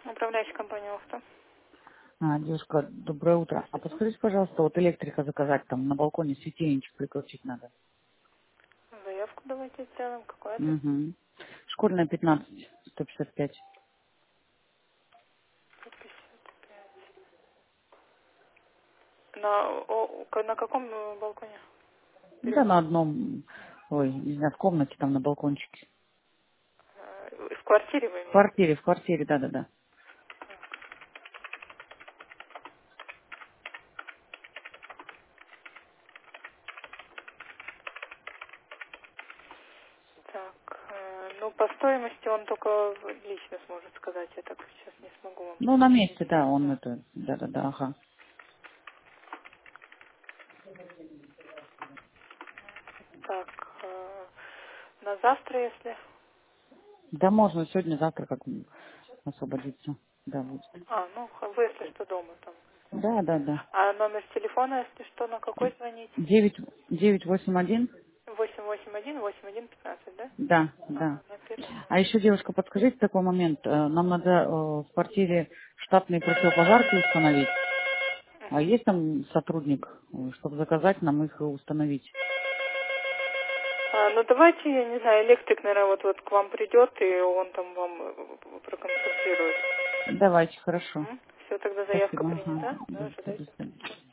Управляющая компания «Авто». Девушка, доброе утро. А подскажите, пожалуйста, вот электрика заказать, там на балконе светильничек прикрутить надо. Заявку давайте сделаем. Какой адрес? Угу. Школьная 15, 155. 155. На каком балконе? Да, на одном, ой, не знаю, в комнате, там на балкончике. В квартире вы В имеете? квартире, да-да-да. Так, ну по стоимости он только лично сможет сказать. Я так сейчас не смогу вам Ну, на месте, ответить. да, он Да. это, да-да-да, ага. Так, на завтра, если... Да, можно сегодня, завтра как освободиться. Да, будет. Ну, вы, если что, дома там. Да, да, да. А номер телефона, если что, на какой звонить? 981. 881-8115, да? Да, да. Ага, написано. А еще, девушка, подскажите такой момент. Нам надо в квартире штатные противопожарки установить. А Мгм. есть там сотрудник, чтобы заказать нам их и установить? Ну давайте, я не знаю, электрик, наверное, вот к вам придет, и он там вам проконсультирует. Давайте, хорошо. Все, тогда заявка Спасибо. Ага. принята. Да, До ожидайте. свидания.